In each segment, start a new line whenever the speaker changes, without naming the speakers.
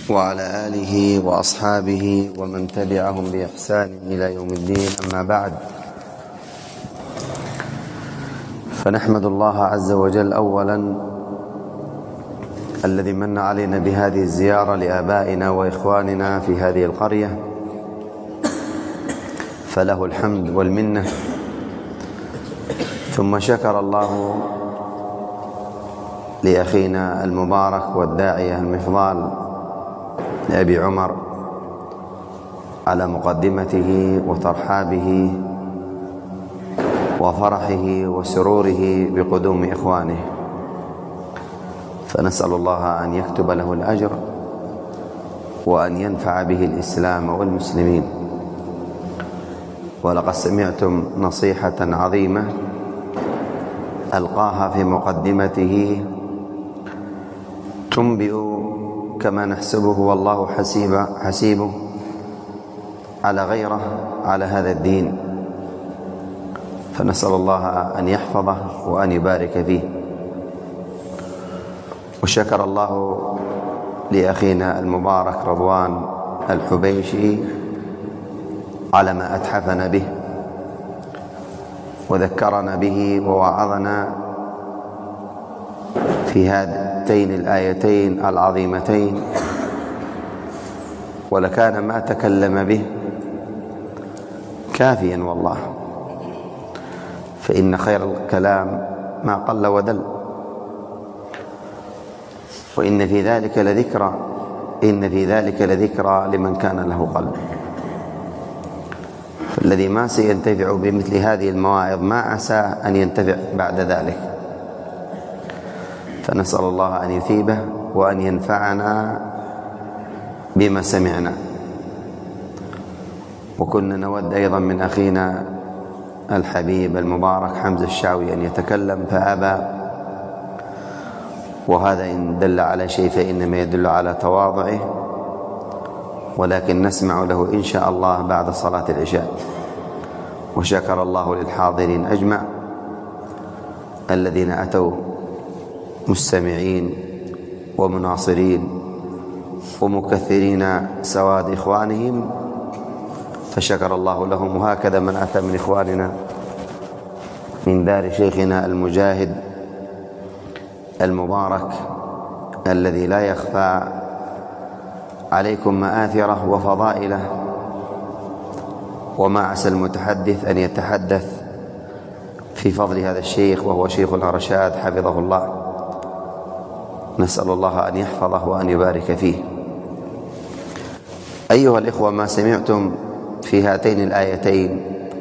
وعلى آله وأصحابه ومن تبعهم بإحسان إلى يوم الدين. أما بعد، فنحمد الله عز وجل أولا الذي من علينا بهذه الزيارة لآبائنا وإخواننا في هذه القرية، فله الحمد والمنة. ثم شكر الله لأخينا المبارك والداعية المفضال لأبي عمر على مقدمته وترحابه وفرحه وسروره بقدوم إخوانه، فنسأل الله أن يكتب له الأجر وأن ينفع به الإسلام والمسلمين. ولقد سمعتم نصيحة عظيمة ألقاها في مقدمته تنبئ كما نحسبه والله حسيبه على غيره على هذا الدين، فنسأل الله أن يحفظه وأن يبارك فيه. وشكر الله لأخينا المبارك رضوان الحبيشي على ما أتحفنا به وذكرنا به ووعظنا في هاتين الآيتين العظيمتين، ولكان ما تكلم به كافيا والله، فإن خير الكلام ما قل ودل، وإن في ذلك لذكرى، إن في ذلك لذكرى لمن كان له قلب. فالذي ما سينتفع بمثل هذه المواعظ ما عسى أن ينتفع بعد ذلك، فنسأل الله أن يثيبه وأن ينفعنا بما سمعنا. وكنا نود أيضا من أخينا الحبيب المبارك حمزة الشعوي أن يتكلم فأبى، وهذا إن دل على شيء فإنما يدل على تواضعه، ولكن نسمع له إن شاء الله بعد صلاة العشاء. وشكر الله للحاضرين أجمع الذين أتوا مستمعين ومناصرين ومكثرين سواد إخوانهم، فشكر الله لهم. وهكذا من أتى من إخواننا من دار شيخنا المجاهد المبارك الذي لا يخفى عليكم مآثره وفضائله، وما عسى المتحدث أن يتحدث في فضل هذا الشيخ وهو شيخنا رشاد حفظه الله. نسأل الله أن يحفظه وأن يبارك فيه. أيها الإخوة، ما سمعتم في هاتين الآيتين: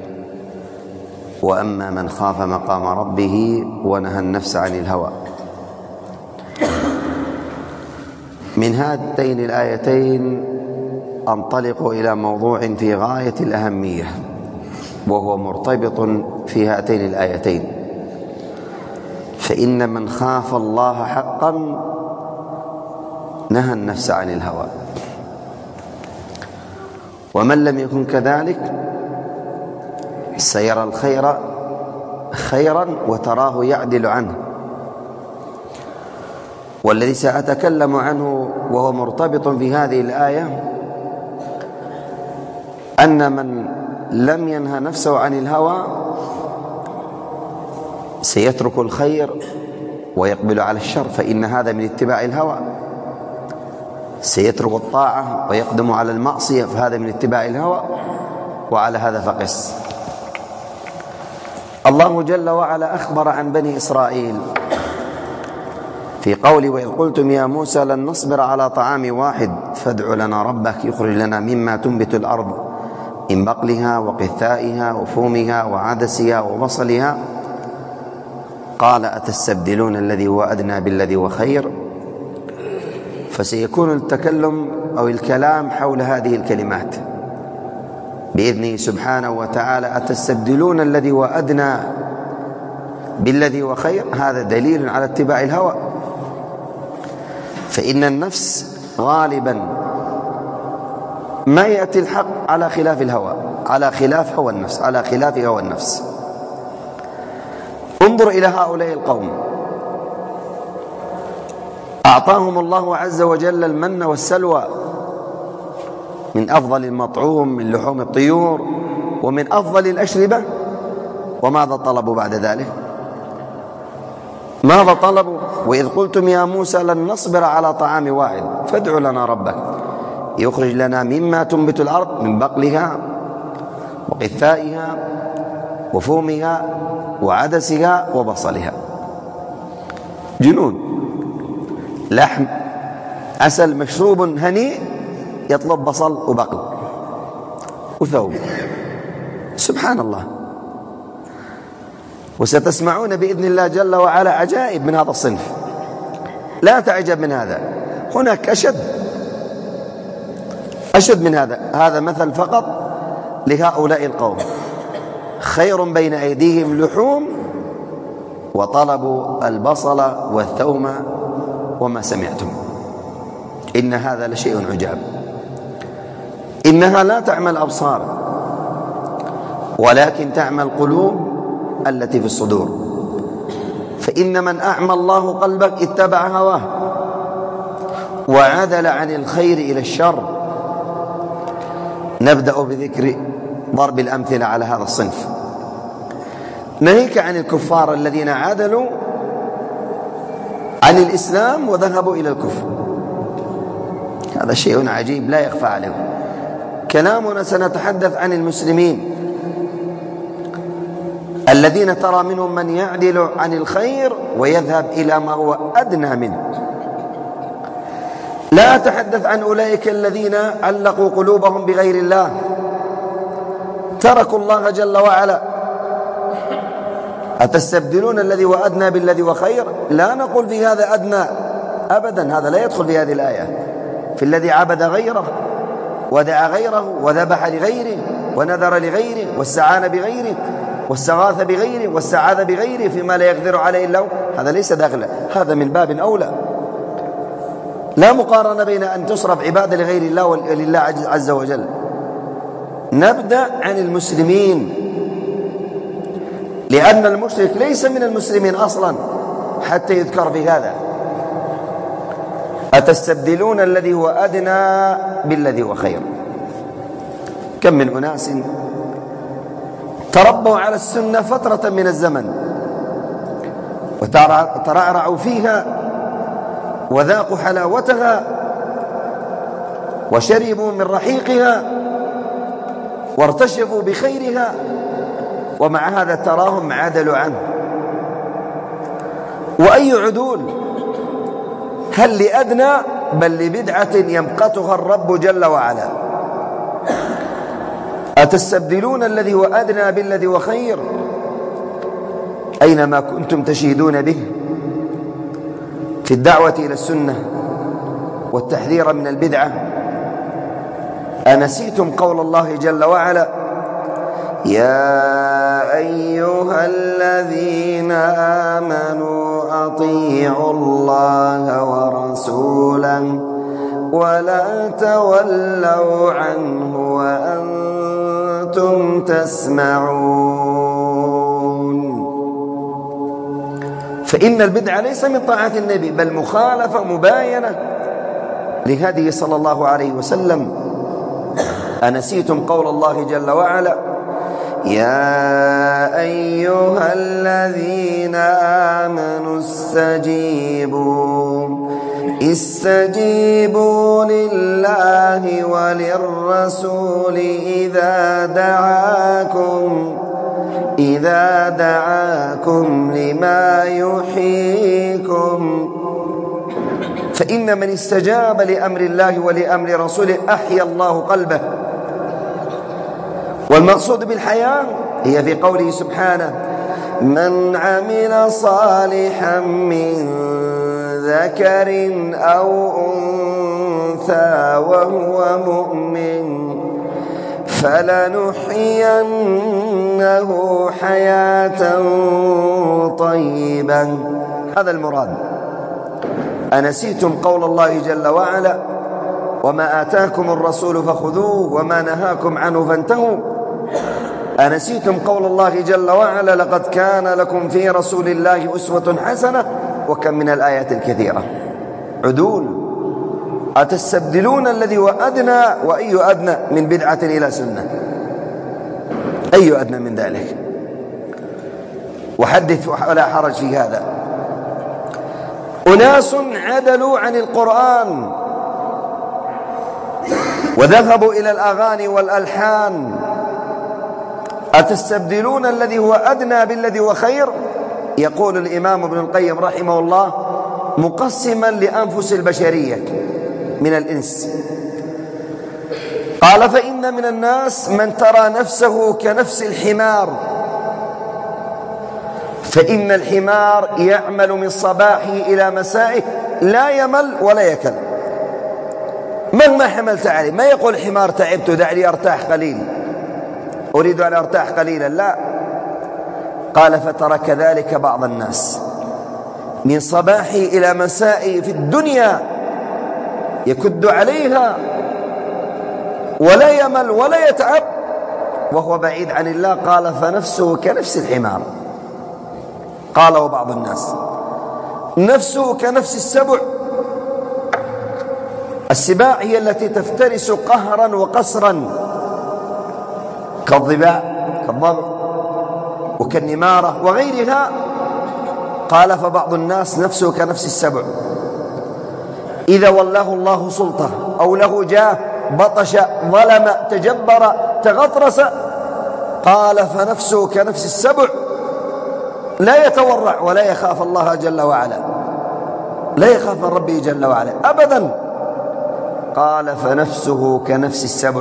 وأما من خاف مقام ربه ونهى النفس عن الهوى، من هاتين الآيتين أنطلق إلى موضوع في غاية الأهمية، وهو مرتبط في هاتين الآيتين. فإن من خاف الله حقا نهى النفس عن الهوى، ومن لم يكن كذلك سيرى الخير خيرا وتراه يعدل عنه. والذي سأتكلم عنه وهو مرتبط في هذه الآية أن من لم ينهى نفسه عن الهوى سيترك الخير ويقبل على الشر، فإن هذا من اتباع الهوى. سيترك الطاعة ويقدم على المعصية، فهذا من اتباع الهوى. وعلى هذا فقس. الله جل وعلا أخبر عن بني إسرائيل في قوله: وإذ قلتم يا موسى لن نصبر على طعام واحد فادع لنا ربك يخرج لنا مما تنبت الأرض من بقلها وقثائها وفومها وعدسها وبصلها قال أتستبدلون الذي هو أدنى بالذي هو خير. فسيكون التكلم أو الكلام حول هذه الكلمات بإذنه سبحانه وتعالى. أتستبدلون الذي هو أدنى بالذي هو خير، هذا دليل على اتباع الهوى. فإن النفس غالبا ما يأتي الحق على خلاف الهوى، على خلاف هوى النفس، على خلاف هوى النفس. انظر إلى هؤلاء القوم أعطاهم الله عز وجل المن والسلوى من أفضل المطعوم من لحوم الطيور ومن أفضل الأشربة، وماذا طلبوا بعد ذلك؟ ماذا طلبوا؟ وإذ قلتم يا موسى لن نصبر على طعام واحد فادع لنا ربك يخرج لنا مما تنبت الأرض من بقلها وقثائها وفومها وعدسها وبصلها. جنون، لحم، عسل، مشروب هنيء، يطلب بصل وبقل وثوم. سبحان الله. وستسمعون بإذن الله جل وعلا عجائب من هذا الصنف، لا تعجب من هذا. هناك أشد من هذا. هذا مثل فقط لهؤلاء القوم. خير بين أيديهم لحوم وطلبوا البصل والثوم وما سمعتم. إن هذا لشيء عجاب. إنها لا تعمى الأبصار ولكن تعمى القلوب التي في الصدور. فإن من أعمى الله قلبك اتبع هواه وعدل عن الخير إلى الشر. نبدأ بذكر ضرب الأمثلة على هذا الصنف. ناهيك عن الكفار الذين عادلوا عن الإسلام وذهبوا إلى الكفر. هذا شيء عجيب لا يخفى عليهم. كلامنا سنتحدث عن المسلمين الذين ترى منهم من يعدل عن الخير ويذهب إلى ما هو أدنى منه. لا أتحدث عن أولئك الذين علقوا قلوبهم بغير الله، تركوا الله جل وعلا. أتستبدلون الذي هو أدنى بالذي هو خير؟ لا نقول في هذا أدنى أبدا، هذا لا يدخل في هذه الآية. في الذي عبد غيره ودعا غيره وذبح لغيره ونذر لغيره واستعان بغيره واستغاث بغيره واستعاذ بغيره فيما لا يقدر عليه إلا هو، هذا ليس داخلا. هذا من باب أولى. لا مقارنة بين أن تصرف عبادة لغير الله ولله عز وجل. نبدأ عن المسلمين، لأن المشرك ليس من المسلمين أصلا حتى يذكر في هذا. أتستبدلون الذي هو أدنى بالذي هو خير. كم من أناس تربوا على السنة فترة من الزمن وترعرعوا فيها وذاقوا حلاوتها وشربوا من رحيقها وارتشفوا بخيرها، ومع هذا تراهم عدلوا عنه. وأي عدول؟ هل لأدنى؟ بل لبدعة يمقتها الرب جل وعلا. أتستبدلون الذي هو أدنى بالذي هو خير؟ أينما كنتم تشهدون به في الدعوة إلى السنة والتحذير من البدعة. أنسيتم قول الله جل وعلا: يا أيها الذين آمنوا أطيعوا الله ورسوله ولا تولوا عنه وأنتم تسمعون. فإن البدعة ليس من طاعة النبي، بل مخالفة مباينة لهديه صلى الله عليه وسلم. أنسيتم قول الله جل وعلا: يا أيها الذين آمنوا استجيبوا لله وللرسول إذا دعاكم لما يحييكم. فإن من استجاب لأمر الله ولأمر رسوله أحيا الله قلبه. والمقصود بالحياة هي في قوله سبحانه: من عمل صالحا من ذكر أو أنثى وهو مؤمن فلنحيينه حياة طيبة. هذا المراد. أنسيتم قول الله جل وعلا: وما آتاكم الرسول فخذوه وما نهاكم عنه فانتهوا. أنسيتم قول الله جل وعلا: لقد كان لكم في رسول الله أسوة حسنة. وكم من الآيات الكثيرة. عدول. أتستبدلون الذي هو أدنى، وأي أدنى من بدعة إلى سنة؟ أي أدنى من ذلك؟ وحدث ولا حرج في هذا. أناس عدلوا عن القرآن وذهبوا إلى الأغاني والألحان. أتستبدلون الذي هو أدنى بالذي هو خير؟ يقول الإمام ابن القيم رحمه الله مقسما لأنفس البشرية من الإنس، قال: فإن من الناس من ترى نفسه كنفس الحمار، فإن الحمار يعمل من صباحه إلى مسائه لا يمل ولا يكل، مهما حملت عليه. ما يقول الحمار تعبت دعني أرتاح قليل، أريد أن أرتاح قليلا، لا. قال: فترى كذلك بعض الناس من صباحه إلى مسائه في الدنيا يكد عليها ولا يمل ولا يتعب وهو بعيد عن الله. قال: فنفسه كنفس الحمار. قال: وبعض الناس نفسه كنفس السبع. السباع هي التي تفترس قهرا وقسرا كالضباع كالضبع وكالنمارة وغيرها. قال: فبعض الناس نفسه كنفس السبع، إذا ولاه الله سلطة أو له جاه بطش ظلم تجبر تغطرس. قال: فنفسه كنفس السبع، لا يتورع ولا يخاف الله جل وعلا، لا يخاف من ربه جل وعلا أبدا. قال: فنفسه كنفس السبع.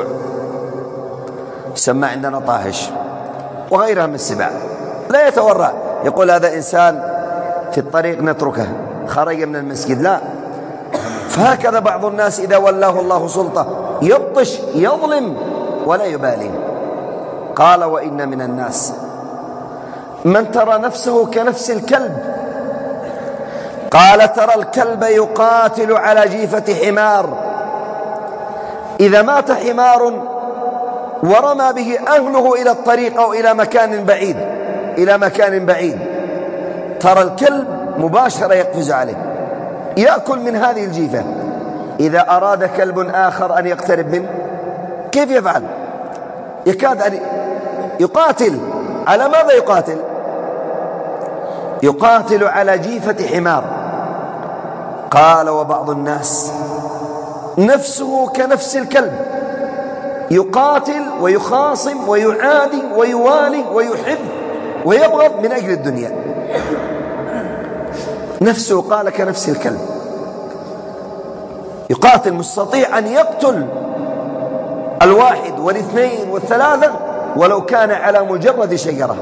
سمى عندنا طاهش وغيرها من السباع، لا يتورع. يقول هذا إنسان في الطريق نتركه، خرج من المسجد، لا. فهكذا بعض الناس إذا ولاه الله سلطة يبطش يظلم ولا يبالي. قال: وإن من الناس من ترى نفسه كنفس الكلب. قال: ترى الكلب يقاتل على جيفة حمار، إذا مات حمار ورمى به أهله إلى الطريق أو إلى مكان بعيد، ترى الكلب مباشرة يقفز عليه يأكل من هذه الجيفة. إذا أراد كلب آخر أن يقترب منه كيف يفعل؟ يكاد أن يقاتل. على ماذا يقاتل؟ يقاتل على جيفة حمار. قال: وبعض الناس نفسه كنفس الكلب، يقاتل ويخاصم ويعادي ويوالي ويحب ويبغض من أجل الدنيا. نفسه قال كنفس الكلب، يقاتل، مستطيع أن يقتل الواحد والاثنين والثلاثة ولو كان على مجرد شجرة.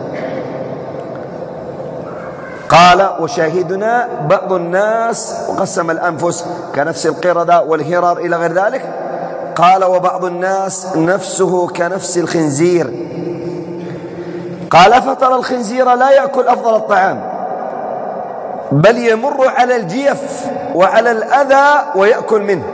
قال: وشاهدنا بعض الناس، وقسم الأنفس كنفس القردة والهرار إلى غير ذلك. قال: وبعض الناس نفسه كنفس الخنزير. قال: فترى الخنزير لا يأكل أفضل الطعام، بل يمر على الجيف وعلى الأذى ويأكل منه،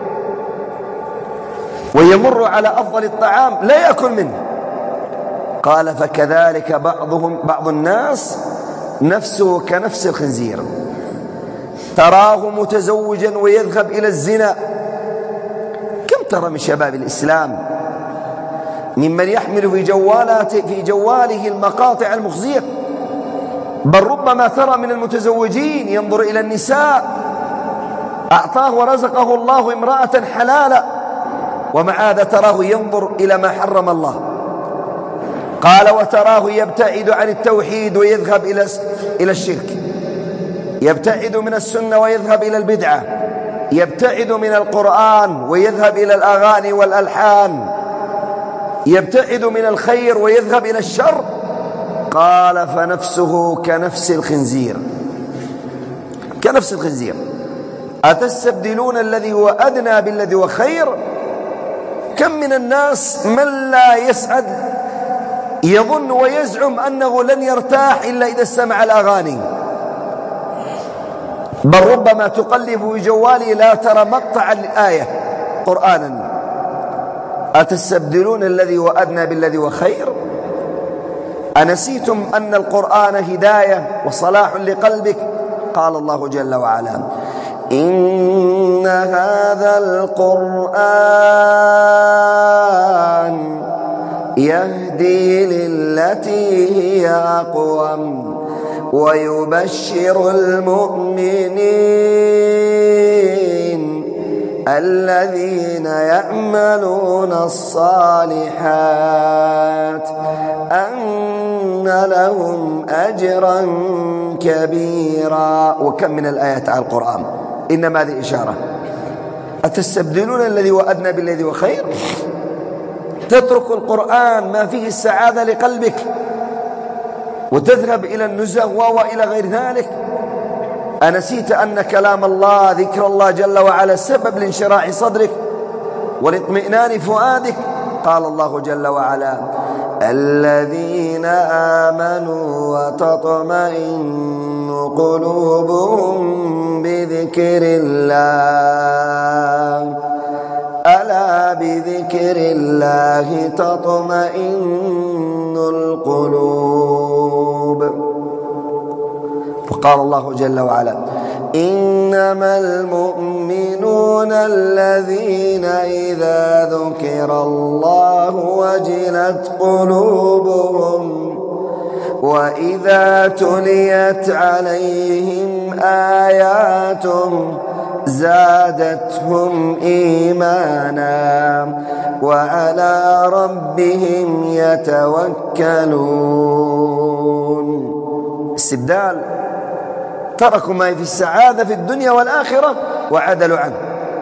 ويمر على أفضل الطعام لا يأكل منه. قال: فكذلك بعض الناس نفسه كنفس الخنزير، تراه متزوجا ويذهب إلى الزنا. كم ترى من شباب الإسلام ممن يحمل في جواله المقاطع المخزية، بل ربما ترى من المتزوجين ينظر إلى النساء، أعطاه ورزقه الله امرأة حلالا، ومع هذا تراه ينظر إلى ما حرم الله. قال: وتراه يبتعد عن التوحيد ويذهب إلى الشرك، يبتعد من السنة ويذهب إلى البدعة، يبتعد من القرآن ويذهب إلى الأغاني والألحان، يبتعد من الخير ويذهب إلى الشر. قال: فنفسه كنفس الخنزير، كنفس الخنزير. أتستبدلون الذي هو أدنى بالذي هو خير؟ كم من الناس من لا يسعد يظن ويزعم أنه لن يرتاح إلا إذا استمع الأغاني، بل ربما تقلب في جواله لا ترى مقطع الآية قرآنا. أتستبدلون الذي هو أدنى بالذي هو خير؟ أنسيتم أن القرآن هداية وصلاح لقلبك؟ قال الله جل وعلا: إن هذا القرآن يهدي للتي هي أقوم ويبشر المؤمنين الذين يعملون الصالحات أن لهم أجرا كبيرا. وكم من الآيات على القرآن، إنما هذه إشارة. أتستبدلون الذي هو أدنى بالذي هو خير؟ تترك القرآن ما فيه السعادة لقلبك وتذهب إلى النزوة وإلى غير ذلك. أنسيت أن كلام الله ذكر الله جل وعلا سبب لانشراح صدرك والاطمئنان فؤادك؟ قال الله جل وعلا: الذين آمنوا وتطمئن قلوبهم بذكر الله ألا بذكر الله تطمئن القلوب. وقال الله جل وعلا: إنما المؤمنون الذين إذا ذكر الله وجلت قلوبهم وإذا تليت عليهم آياتهم زادتهم إيمانا وعلى ربهم يتوكلون. استبدال، تركوا ما في السعادة في الدنيا والآخرة وعدلوا عنه.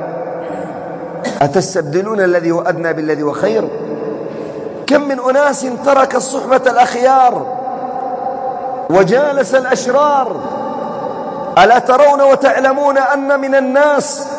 أتستبدلون الذي هو أدنى بالذي هو خير؟ كم من أناس ترك الصحبة الأخيار وجالس الأشرار. ألا ترون وتعلمون أن من الناس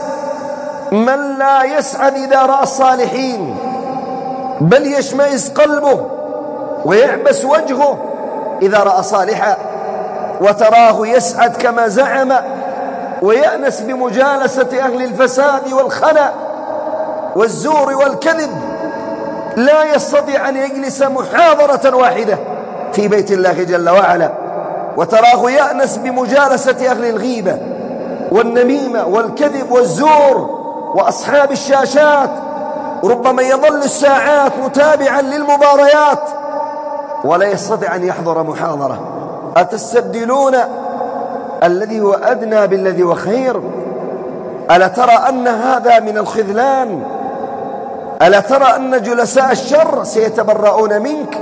من لا يسعد إذا رأى الصالحين، بل يشمئز قلبه ويعبس وجهه إذا رأى صالحا، وتراه يسعد كما زعم ويأنس بمجالسة أهل الفساد والخنا والزور والكذب، لا يستطيع أن يجلس محاضرة واحدة في بيت الله جل وعلا، وتراه يأنس بمجالسة أهل الغيبة والنميمة والكذب والزور وأصحاب الشاشات، ربما يظل الساعات متابعا للمباريات ولا يستطيع أن يحضر محاضرة. أتستبدلون الذي هو أدنى بالذي هو خير؟ ألا ترى أن هذا من الخذلان؟ ألا ترى أن جلساء الشر سيتبرؤون منك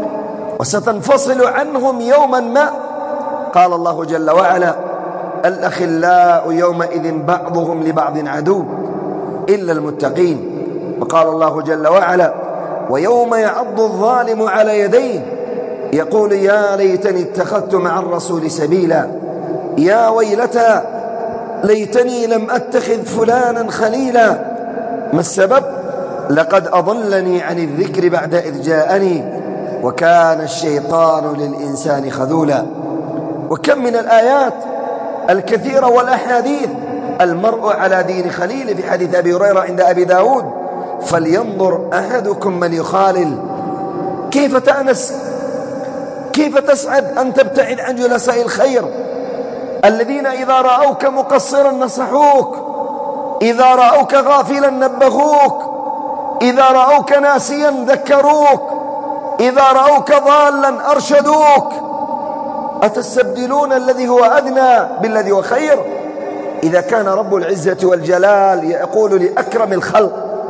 وستنفصل عنهم يوما ما؟ قال الله جل وعلا: الأخلاء يومئذ بعضهم لبعض عدو إلا المتقين. وقال الله جل وعلا: ويوم يعض الظالم على يديه يقول يا ليتني اتخذت مع الرسول سبيلا يا ويلتى ليتني لم أتخذ فلانا خليلا. ما السبب؟ لقد أضلني عن الذكر بعد إذ جاءني وكان الشيطان للإنسان خذولا. وكم من الآيات الكثيرة والأحاديث: المرء على دين خليل، في حديث أبي هريرة عند أبي داود: فلينظر أحدكم من يخالل. كيف تأنس، كيف تسعد أن تبتعد عن جلساء الخير الذين إذا رأوك مقصرا نصحوك، إذا رأوك غافلا نبهوك، إذا رأوك ناسيا ذكروك، إذا رأوك ضالا أرشدوك. أتستبدلون الذي هو أدنى بالذي هو خير؟ إذا كان رب العزة والجلال يقول لأكرم الخلق: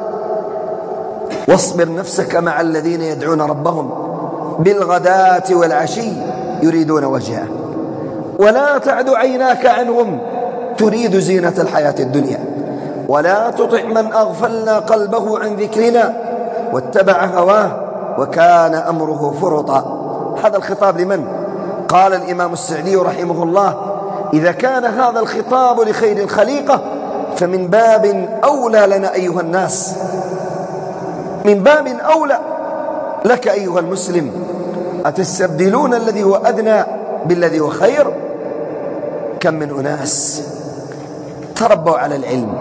واصبر نفسك مع الذين يدعون ربهم بالغداة والعشي يريدون وجهه ولا تعد عيناك عنهم تريد زينة الحياة الدنيا ولا تطع من أغفلنا قلبه عن ذكرنا واتبع هواه وكان أمره فرطا. هذا الخطاب لمن؟ قال الإمام السعدي رحمه الله: إذا كان هذا الخطاب لخير الخليقة فمن باب أولى لنا أيها الناس، من باب أولى لك أيها المسلم. أتستبدلون الذي هو أدنى بالذي هو خير؟ كم من أناس تربوا على العلم،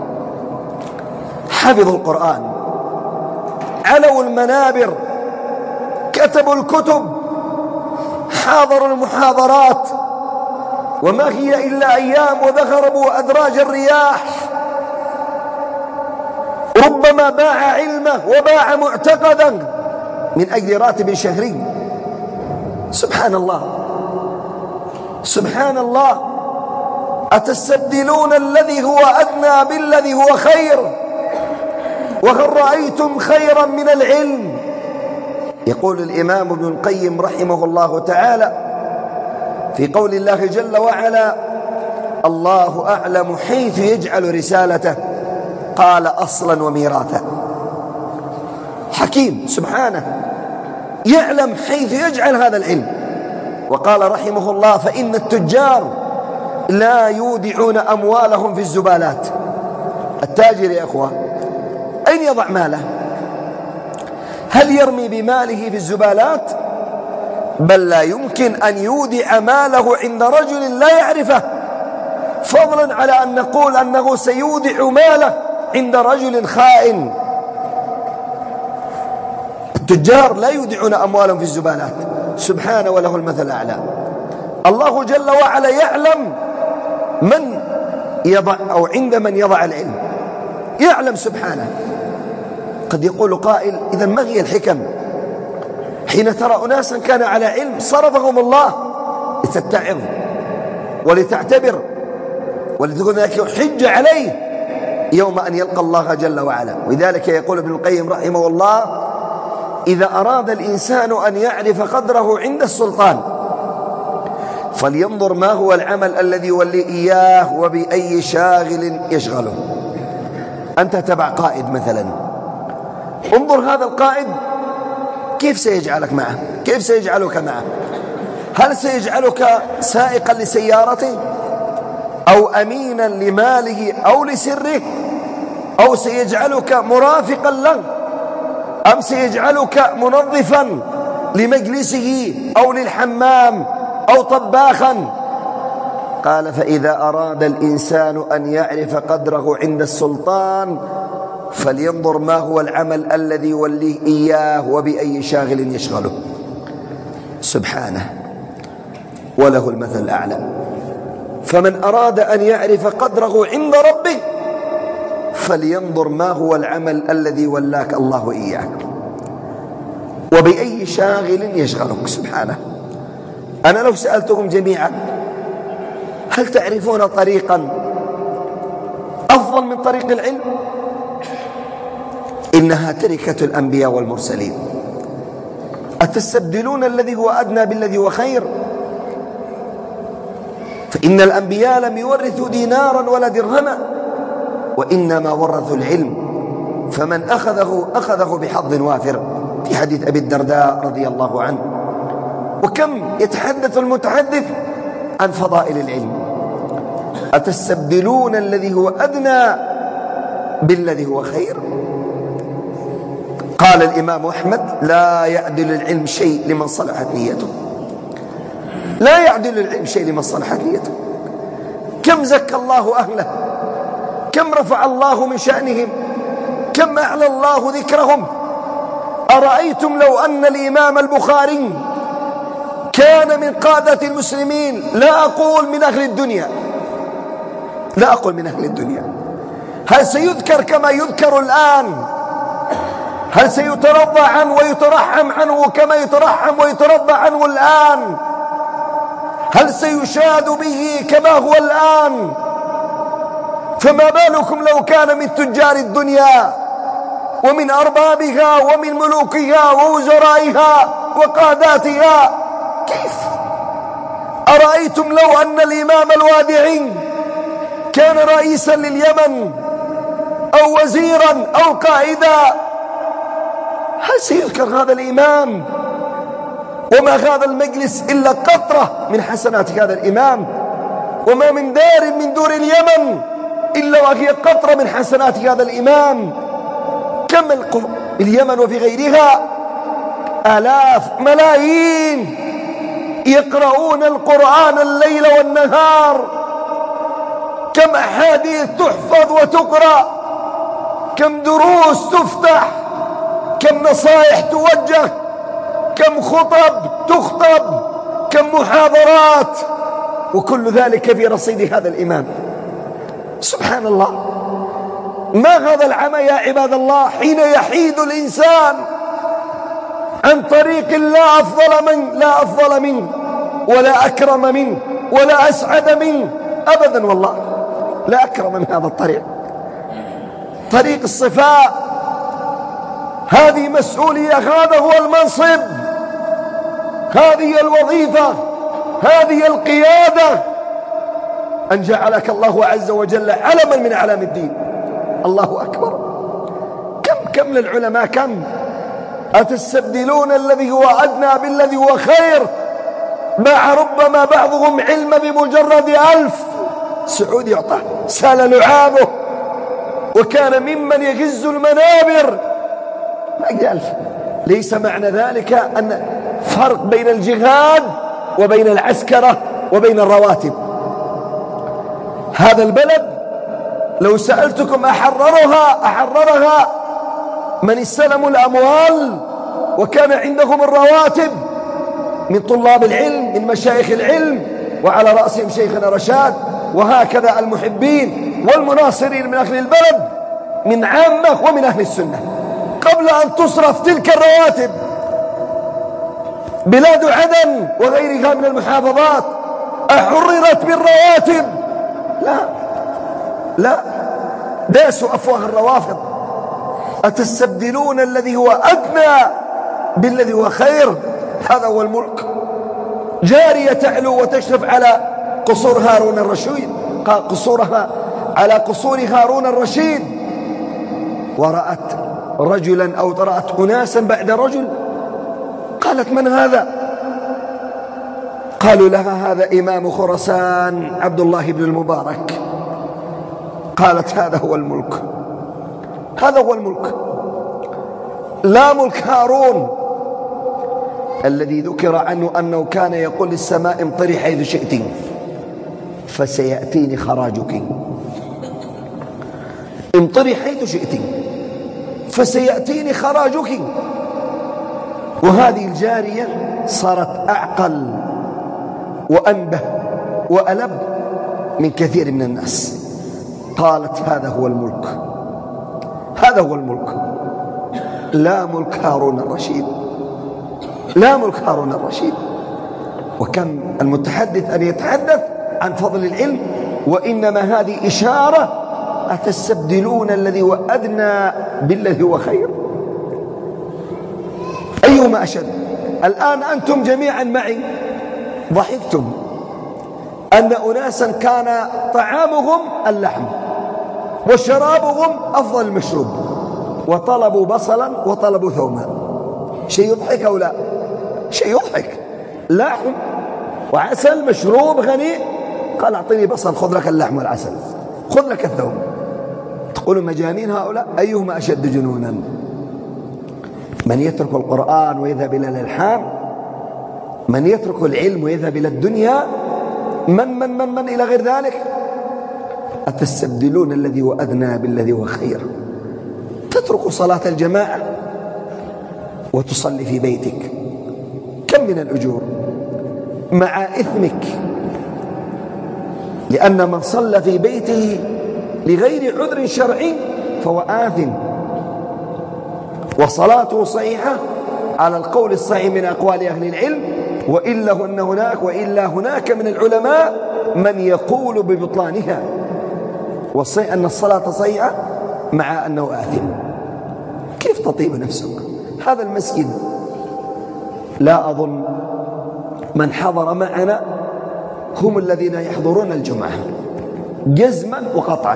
حفظوا القرآن، علوا المنابر، كتبوا الكتب، حاضروا المحاضرات، وما هي إلا أيام وذهربوا أدراج الرياح. ربما باع علمه وباع معتقدا من أجل راتب شهري. سبحان الله، سبحان الله. أتستبدلون الذي هو أدنى بالذي هو خير؟ وهل رأيتم خيرا من العلم؟ يقول الإمام ابن القيم رحمه الله تعالى في قول الله جل وعلا: الله أعلم حيث يجعل رسالته، قال: أصلا وميراثا. حكيم سبحانه يعلم حيث يجعل هذا العلم. وقال رحمه الله: فإن التجار لا يودعون أموالهم في الزبالات. التاجر يا أخوة أين يضع ماله؟ هل يرمي بماله في الزبالات؟ بل لا يمكن أن يودع ماله عند رجل لا يعرفه، فضلا على أن نقول أنه سيودع ماله عند رجل خائن. التجار لا يودعون أموالهم في الزبالات، سبحانه وله المثل الأعلى. الله جل وعلا يعلم من يضع أو عند من يضع العلم، يعلم سبحانه. قد يقول قائل: إذن ما هي الحكم حين ترى أناسا كان على علم صرفهم الله لتتعظ ولتعتبر ولتكون ذلك حجة عليه يوم أن يلقى الله جل وعلا؟ ولذلك يقول ابن القيم رحمه الله: إذا أراد الإنسان أن يعرف قدره عند السلطان فلينظر ما هو العمل الذي يولي إياه وبأي شاغل يشغله. أنت تبع قائد مثلا، انظر هذا القائد كيف سيجعلك معه، كيف سيجعلك معه. هل سيجعلك سائقا لسيارته أو أمينا لماله أو لسره، أو سيجعلك مرافقا له، أم سيجعلك منظفا لمجلسه أو للحمام أو طباخا؟ قال: فإذا أراد الإنسان أن يعرف قدره عند السلطان فلينظر ما هو العمل الذي يوليه إياه وبأي شاغل يشغله. سبحانه وله المثل الأعلى. فمن أراد أن يعرف قدره عند ربه فلينظر ما هو العمل الذي ولاك الله إياه وبأي شاغل يشغلك. سبحانه. أنا لو سألتكم جميعا: هل تعرفون طريقا أفضل من طريق العلم؟ إنها تركة الأنبياء والمرسلين. أتستبدلون الذي هو أدنى بالذي هو خير؟ فإن الأنبياء لم يورثوا دينارا ولا درهما، وإنما ورثوا العلم، فمن أخذه بحظ وافر، في حديث أبي الدرداء رضي الله عنه. وكم يتحدث المتحدث عن فضائل العلم. أتستبدلون الذي هو أدنى بالذي هو خير؟ قال الإمام أحمد: لا يعدل العلم شيء لمن صلحت نيته. لا يعدل العلم شيء لمن صلحت نيته. كم زكى الله أهله، كم رفع الله من شأنهم، كم أعلى الله ذكرهم. أرأيتم لو أن الإمام البخاري كان من قادة المسلمين، لا أقول من أهل الدنيا، لا أقول من أهل الدنيا، هل سيذكر كما يذكر الآن؟ هل سيترضى عنه ويترحم عنه كما يترحم ويترضى عنه الآن؟ هل سيشاد به كما هو الآن؟ فما بالكم لو كان من تجار الدنيا ومن أربابها ومن ملوكها ووزرائها وقاداتها؟ كيف؟ أرأيتم لو أن الإمام الوادعي كان رئيسا لليمن أو وزيرا أو قائدا، هل سيذكر هذا الإمام وما هذا المجلس إلا قطرة من حسنات هذا الإمام؟ وما من دار من دور اليمن إلا وهي قطرة من حسنات هذا الإمام. كم اليمن وفي غيرها آلاف ملايين يقرؤون القرآن الليل والنهار. كم أحاديث تحفظ وتقرأ، كم دروس تفتح، كم نصائح توجه، كم خطب تخطب، كم محاضرات. وكل ذلك في رصيد هذا الإمام. سبحان الله، ما هذا العمى يا عباد الله حين يحيد الإنسان عن طريق لا أفضل منه ولا أكرم منه ولا أسعد منه أبدا، والله لا أكرم من هذا الطريق، طريق الصفاء. هذه مسؤولية، هذا هو المنصب، هذه الوظيفة، هذه القيادة، أن جعلك الله عز وجل علما من أعلام الدين. الله أكبر. كم للعلماء، كم أتستبدلون الذي هو أدنى بالذي هو خير، مع ربما بعضهم علم بمجرد 1000. سعود يعطى سال لعابه وكان ممن يغز المنابر، ما 1000. ليس معنى ذلك أن فرق بين الجهاد وبين العسكرة وبين الرواتب. هذا البلد لو سألتكم أحررها من استلموا الأموال وكان عندهم الرواتب من طلاب العلم، من مشايخ العلم، وعلى رأسهم شيخنا رشاد، وهكذا المحبين والمناصرين من أهل البلد، من عامة ومن أهل السنة، قبل أن تصرف تلك الرواتب. بلاد عدن وغيرها من المحافظات أحررت بالرواتب؟ لا، داسوا أفواه الروافض. أتستبدلون الذي هو أدنى بالذي هو خير؟ هذا هو الملك. جارية تعلو وتشرف على قصور هارون الرشيد، قصورها على قصور هارون الرشيد، ورأت رجلا أو رأت أناسا بعد رجل، قالت: من هذا؟ قالوا لها: هذا إمام خراسان عبد الله بن المبارك. قالت: هذا هو الملك، هذا هو الملك، لا ملك هارون الذي ذكر عنه أنه كان يقول للسماء: امطري حيث شئت فسيأتيني خراجك. امطري حيث شئت فسيأتيني خراجك. وهذه الجارية صارت أعقل وأنبه وألب من كثير من الناس. قالت: هذا هو الملك، هذا هو الملك، لا ملك هارون الرشيد، لا ملك هارون الرشيد. وكم المتحدث أن يتحدث عن فضل العلم، وإنما هذه إشارة: أتستبدلون الذي هو أدنى بالذي هو خير؟ أيهما أشد؟ الآن أنتم جميعا معي ضحكتم أن أناسا كان طعامهم اللحم وشرابهم أفضل المشروب، وطلبوا بصلا وطلبوا ثوما. شيء يضحك أو لا؟ شيء يضحك. لحم وعسل، مشروب غني، قال: أعطيني بصل، خذ لك اللحم والعسل، خذ لك الثوم. تقولوا مجانين هؤلاء؟ أيهما أشد جنونا؟ من يترك القرآن ويذهب إلى الإلحاد، من يترك العلم ويذهب إلى الدنيا، من إلى غير ذلك. أتستبدلون الذي هو أدنى بالذي هو خير؟ تترك صلاة الجماعة وتصلي في بيتك، كم من الأجور مع إثمك، لأن من صلى في بيته لغير عذر شرعي فهو آثم، وصلاته صحيحة على القول الصحيح من أقوال أهل العلم، وإلا هناك من العلماء من يقول ببطلانها، أن الصلاة صحيحة مع أنه آثم. كيف تطيب نفسك؟ هذا المسجد لا أظن من حضر معنا هم الذين يحضرون الجمعة، جزما وقطعا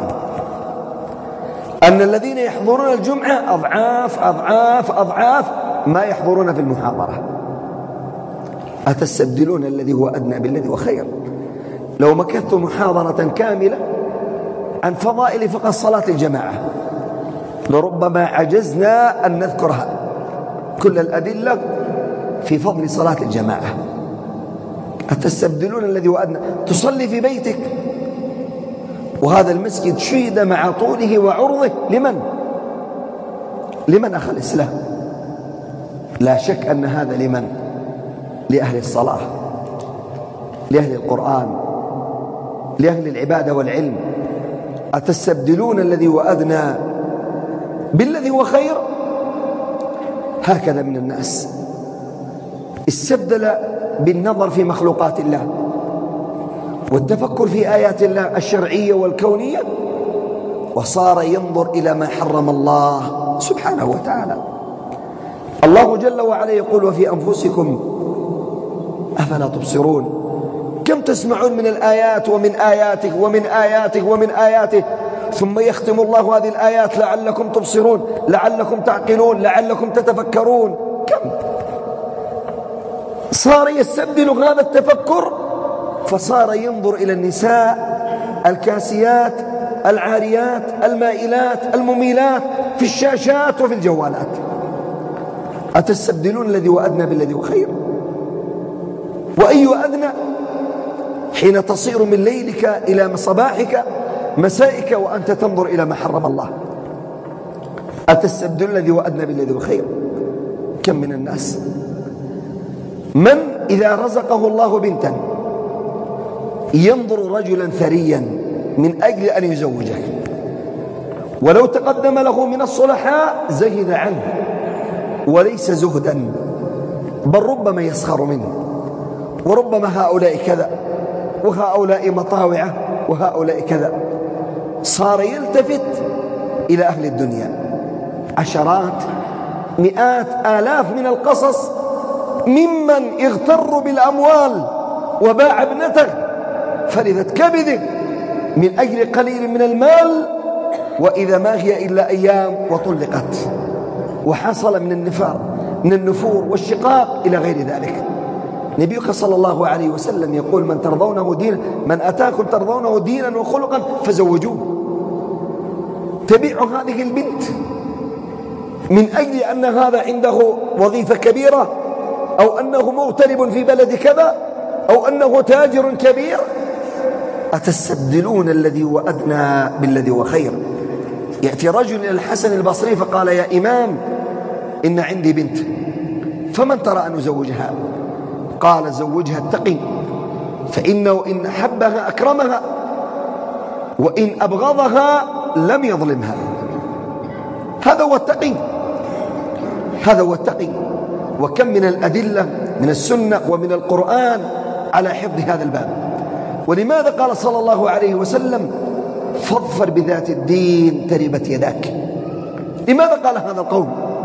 أن الذين يحضرون الجمعة أضعاف أضعاف أضعاف ما يحضرون في المحاضرة. أتستبدلون الذي هو أدنى بالذي هو خير؟ لو مكثت محاضرة كاملة عن فضائل فقط صلاة الجماعة لربما عجزنا أن نذكرها كل الأدلة في فضل صلاة الجماعة. أتستبدلون الذي هو أدنى؟ تصلي في بيتك، وهذا المسجد شيد مع طوله وعرضه لمن أخى الإسلام؟ لا شك أن هذا لمن؟ لأهل الصلاة، لأهل القرآن، لأهل العبادة والعلم: أتستبدلون الذي هو أدنى بالذي هو خير؟ هكذا من الناس استبدل بالنظر في مخلوقات الله والتفكر في آيات الله الشرعية والكونية، وصار ينظر إلى ما حرم الله سبحانه وتعالى. الله جل وعلا يقول: وفي أنفسكم أفلا تبصرون. كم تسمعون من الآيات ومن آياته ومن آياته ومن آياته، ثم يختم الله هذه الآيات: لعلكم تبصرون، لعلكم تعقلون، لعلكم تتفكرون. كم صار يستبدل هذا التفكر، فصار ينظر إلى النساء الكاسيات العاريات المائلات المميلات في الشاشات وفي الجوالات. أتستبدلون الذي هو أدنى بالذي هو خير؟ وأي أدنى حين تصير من ليلك إلى صباحك مسائك وأنت تنظر إلى ما حرم الله. أتستبدلون الذي هو أدنى بالذي هو خير؟ كم من الناس من إذا رزقه الله بنتا ينظر رجلا ثريا من أجل أن يزوجه، ولو تقدم له من الصلحاء زهد عنه، وليس زهدا بل ربما يسخر منه، وربما هؤلاء كذا وهؤلاء مطاوعة وهؤلاء كذا. صار يلتفت إلى أهل الدنيا. عشرات مئات آلاف من القصص ممن اغتر بالأموال وباع ابنته فلذت كبده من أجل قليل من المال، وإذا ما هي إلا أيام وطلقت، وحصل من النفور والشقاق إلى غير ذلك. نبيك صلى الله عليه وسلم يقول: من أتاكم ترضونه دينا وخلقا فزوجوه. تبيع هذه البنت من أجل أن هذا عنده وظيفة كبيرة، أو أنه مغترب في بلد كذا، أو أنه تاجر كبير. أتستبدلون الذي هو أدنى بالذي هو خير؟ يأتي رجل إلى الحسن البصري فقال: يا إمام، إن عندي بنت، فمن ترى أن أزوجها؟ قال: زوجها التقي، فإنه إن حبها أكرمها، وإن أبغضها لم يظلمها. هذا هو التقي، هذا هو التقي. وكم من الأدلة من السنة ومن القرآن على حفظ هذا الباب. ولماذا قال صلى الله عليه وسلم: فاظفر بذات الدين تربت يداك؟ لماذا قال هذا القول؟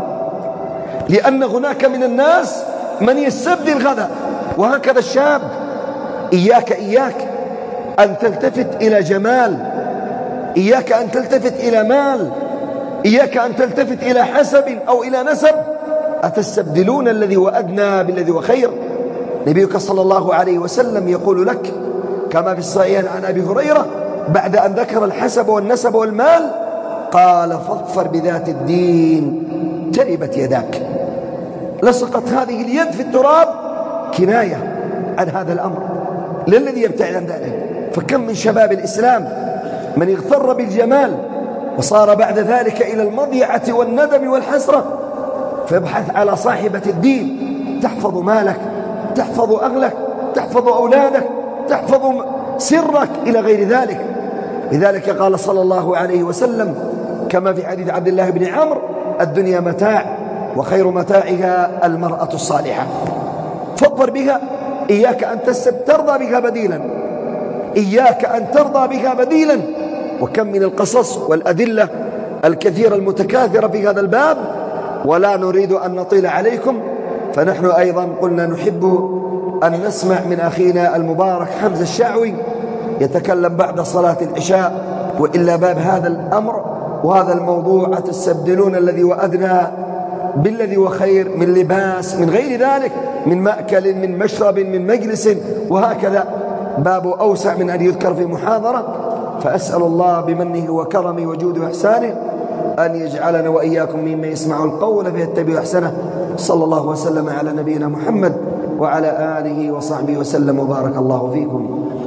لأن هناك من الناس من يستبدل هذا. وهكذا الشاب: إياك أن تلتفت إلى جمال، إياك أن تلتفت إلى مال، إياك أن تلتفت إلى حسب أو إلى نسب. أتستبدلون الذي هو أدنى بالذي هو خير؟ نبيك صلى الله عليه وسلم يقول لك كما في الصحيحين عن أبي هريرة بعد أن ذكر الحسب والنسب والمال قال: فاظفر بذات الدين تربت يداك. لصقت هذه اليد في التراب كناية عن هذا الأمر، للذي يبتعد عن ذلك. فكم من شباب الإسلام من اغتر بالجمال وصار بعد ذلك إلى المضيعة والندم والحسرة، فابحث على صاحبة الدين تحفظ مالك، تحفظ أهلك، تحفظ أولادك، تحفظ سرك إلى غير ذلك. لذلك قال صلى الله عليه وسلم كما في حديث عبد الله بن عمرو: الدنيا متاع وخير متاعها المرأة الصالحة. فاظفر بها، إياك أن ترضى بها بديلا، إياك أن ترضى بها بديلا. وكم من القصص والأدلة الكثيرة المتكاثرة في هذا الباب. ولا نريد أن نطيل عليكم، فنحن أيضا قلنا نحب أن نسمع من أخينا المبارك حمزة الشعوي يتكلم بعد صلاة العشاء. وإلا باب هذا الأمر وهذا الموضوع: أتستبدلون الذي هو أدنى بالذي هو خير، من لباس، من غير ذلك، من مأكل، من مشرب، من مجلس، وهكذا باب أوسع من أن يذكر في محاضرة. فأسأل الله بمنه وكرمه وجوده وإحسانه أن يجعلنا وإياكم ممن يسمع القول فيتبع أحسنه. صلى الله وسلم على نبينا محمد وعلى آله وصحبه وسلم، وبارك الله فيكم.